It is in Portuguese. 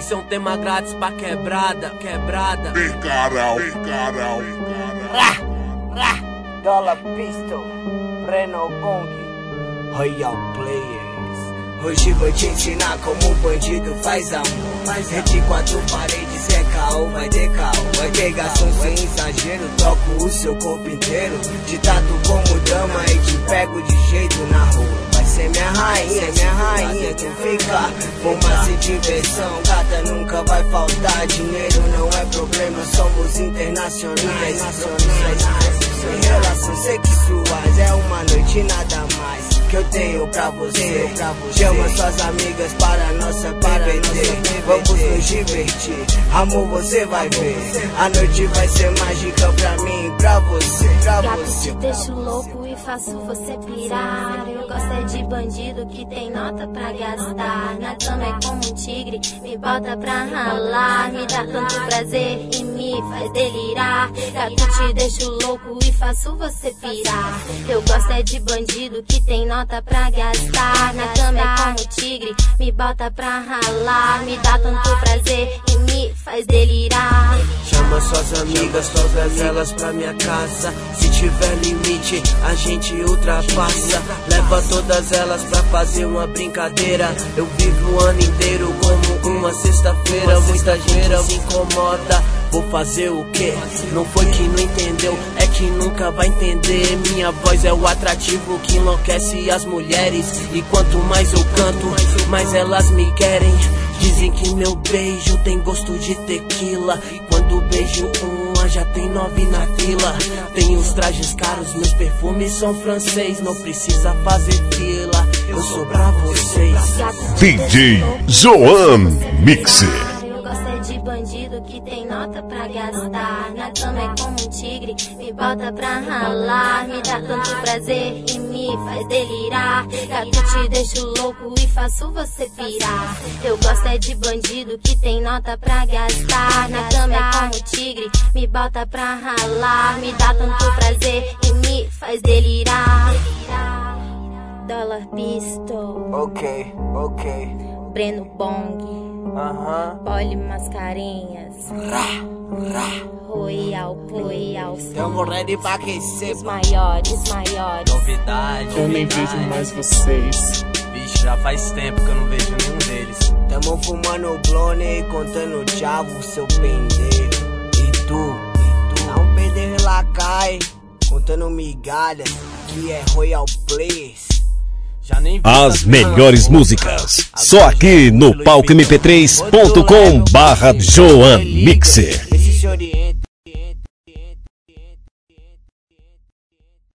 Isso é um tema grátis pra quebrada. Picarão. Dollar Pistol, Breno Bong, Royal Players. Hoje vou te ensinar como um bandido faz amor. Entre quatro paredes é caô, vai ter caô. Vai ter garçom sem exagero, toco o seu corpo inteiro. Te trato como dama e te pego de jeito na rua. Vai ser minha rainha, tu fica. Fumaça e diversão, gata nunca vai faltar. Dinheiro não é problema, somos internacionais. Em relações sexuais é uma noite e nada mais que eu tenho pra você. Chama suas amigas para nossa PVT. Vamos nos divertir, amor, você vai ver. A noite vai ser mágica pra mim e pra você. Gato, te deixo louco e faço você pirar. Eu gosto é de bandido que tem nota pra gastar. Na cama é como um tigre, me bota pra ralar. Me dá tanto prazer e me faz delirar. Gato, te deixo louco e faço você pirar. Eu gosto é de bandido que tem nota pra gastar. Na cama é como um tigre, me bota pra ralar. Me dá tanto prazer e me faz delirar. Chama suas amigas, todas elas pra minha casa. Se tiver limite, a gente ultrapassa. Leva todas elas pra fazer uma brincadeira. Eu vivo o ano inteiro como uma sexta-feira. Muita gente se incomoda. Vou fazer o quê? Não foi que não entendeu, é que nunca vai entender. Minha voz é o atrativo que enlouquece as mulheres. E quanto mais eu canto, mais elas me querem. Dizem que meu beijo tem gosto de tequila. Quando beijo uma, já tem 9 na fila. Tenho os trajes caros, meus perfumes são francês. Não precisa fazer fila, eu sou pra vocês. DJ Joan Mixer. De bandido que tem nota pra gastar. Na cama é como um tigre, me bota pra ralar. Me dá tanto prazer e me faz delirar. Gato, te deixo louco e faço você pirar. Eu gosto é de bandido que tem nota pra gastar. Na cama é como um tigre, me bota pra ralar. Me dá tanto prazer e me faz delirar. Dollar Pistol, Ok. Breno Bong, Poli Mascarinhas, Royal Players. Tamo ready pra aquecer. Os maiores. Novidade. Eu nem vejo mais vocês. Bicho, já faz tempo que eu não vejo nenhum deles. Tamo fumando blonde e contando chavo, seu pendeiro. E tu? Não perder lá cai, contando migalhas, que é Royal Players. Já nem vi As melhores músicas, só aqui no palcomp3.com/Joan Mixer. Esse se orienta.